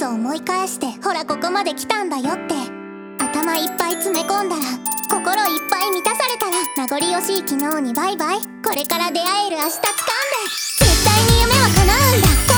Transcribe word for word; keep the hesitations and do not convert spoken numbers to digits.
を思い返して、ほらここまで来たんだよって。頭いっぱい詰め込んだら、心いっぱい満たされたら、名残惜しい昨日にバイバイ。これから出会える明日掴んで、絶対に夢は叶うんだ。